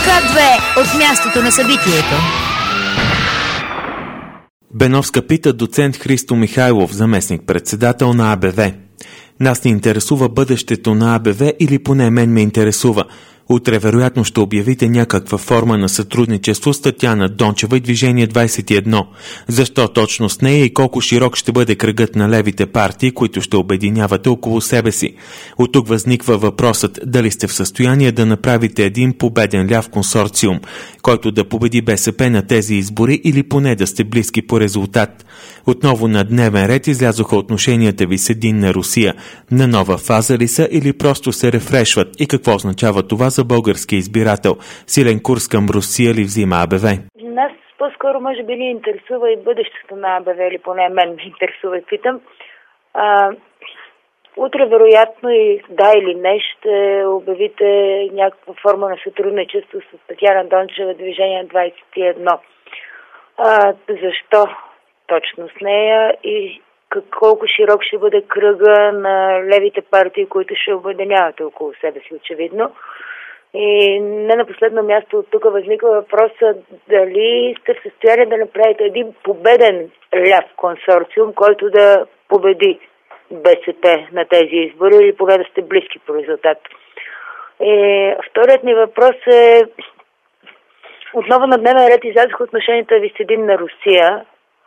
К2 от мястото на събитието. Беновска пита доцент Христо Михайлов, заместник-председател на АБВ. Нас ни интересува бъдещето на АБВ или поне мен ме интересува. Утре вероятно ще обявите някаква форма на сътрудничество с Татяна Дончева и Движение 21. Защо точно с нея и колко широк ще бъде кръгът на левите партии, които ще обединявате около себе си? От тук възниква въпросът дали сте в състояние да направите един победен ляв консорциум, който да победи БСП на тези избори или поне да сте близки по резултат. Отново на дневен ред излязоха отношенията ви с Единна Русия. На нова фаза ли са или просто се рефрешват? И какво означава това за българския избирател? Силен курс към Русия ли взима АБВ? Нас по-скоро може би ни интересува и бъдещето на АБВ, или поне мен ме интересува и питам. Утре вероятно и да или не ще обявите някаква форма на сътрудничество с Татяна Дончева, Движение 21. Защо точно с нея и колко широк ще бъде кръга на левите партии, които ще обединяват около себе си, очевидно. И не на последно място от тук възниква въпроса дали сте в състояние да направите един победен ляв консорциум, който да победи БСП на тези избори или поне да сте близки по резултат. И вторият ми въпрос е: отново на дневен ред излязоха отношенията ви с Единна Русия.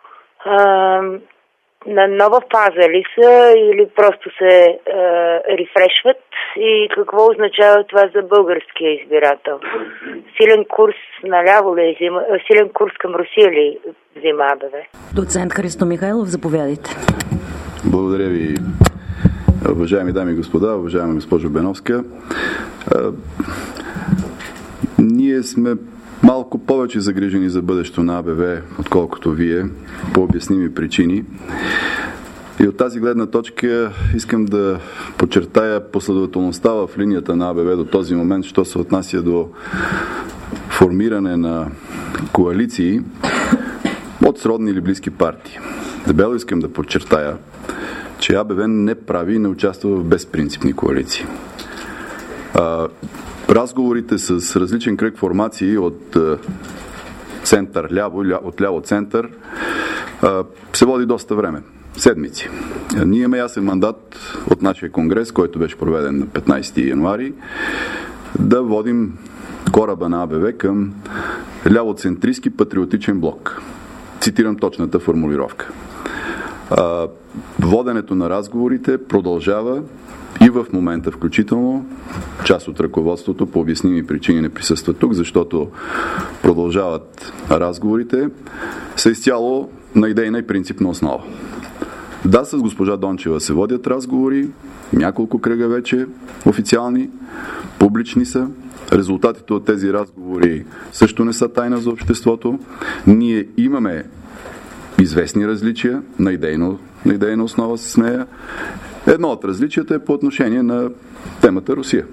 На нова фаза ли са или просто се рефрешват и какво означава това за българския избирател? Силен курс наляво ли взима, силен курс към Русия ли взима АБВ? Доцент Христо Михайлов, заповядайте. Благодаря ви, уважаеми дами и господа, уважаема госпожо Беновска. Ние сме малко повече загрижени за бъдещето на АБВ, отколкото вие, по обясними причини. И от тази гледна точка искам да подчертая последователността в линията на АБВ до този момент, що се отнася до формиране на коалиции от сродни или близки партии. Дебело искам да подчертая, че АБВ не прави и не участва в безпринципни коалиции. Разговорите с различен кръг формации от център-ляво, от ляво-център се води доста време. Седмици. Ние имаме ясен мандат от нашия конгрес, който беше проведен на 15 януари, да водим кораба на АБВ към лявоцентристски патриотичен блок. Цитирам точната формулировка. Воденето на разговорите продължава и в момента включително. Част от ръководството по обясними причини не присъства тук, защото продължават разговорите, са изцяло на идейна и принципна основа. Да, с госпожа Дончева се водят разговори, няколко кръга вече официални, публични са. Резултатите от тези разговори също не са тайна за обществото. Ние имаме известни различия на идейна основа с нея. Едно от различията е по отношение на темата Русия.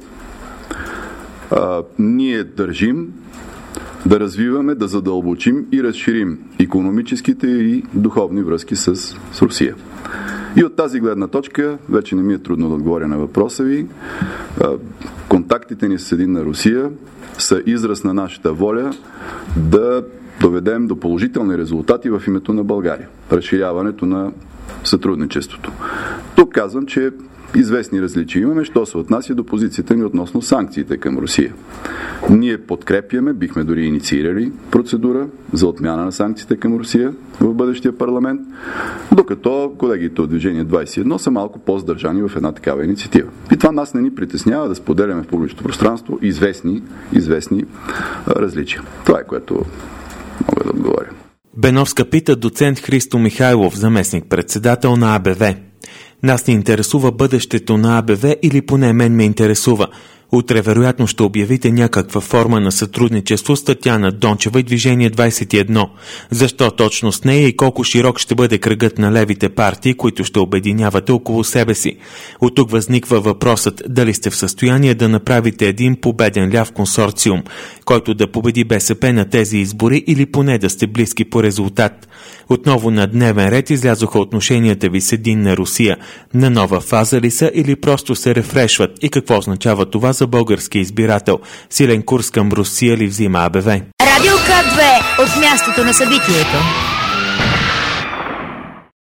Ние държим да развиваме, да задълбочим и разширим икономическите и духовни връзки с Русия. И от тази гледна точка, вече не ми е трудно да отговоря на въпроса ви, контактите ни с Единна Русия са израз на нашата воля да доведем до положителни резултати в името на България. Разширяването на сътрудничеството. Тук казвам, че известни различия имаме, що се отнася до позицията ни относно санкциите към Русия. Ние подкрепяме, бихме дори инициирали процедура за отмяна на санкциите към Русия в бъдещия парламент, докато колегите от Движение 21 са малко по-здържани в една такава инициатива. И това нас не ни притеснява да споделяме в публичното пространство известни различия. Това е, което мога да отговоря. Беновска пита доцент Христо Михайлов, заместник-председател на АБВ. Нас ни интересува бъдещето на АБВ или поне мен ме интересува. Утре вероятно ще обявите някаква форма на сътрудничество с Татяна Дончева и Движение 21. Защо точно с нея и колко широк ще бъде кръгът на левите партии, които ще обединявате около себе си? От тук възниква въпросът дали сте в състояние да направите един победен ляв консорциум, който да победи БСП на тези избори или поне да сте близки по резултат. Отново на дневен ред излязоха отношенията ви с Единна Русия. На нова фаза ли са или просто се рефрешват и какво означава това за български избирател? Силен курс към Русия ли взима АБВ? Радио К2 от мястото на събитието.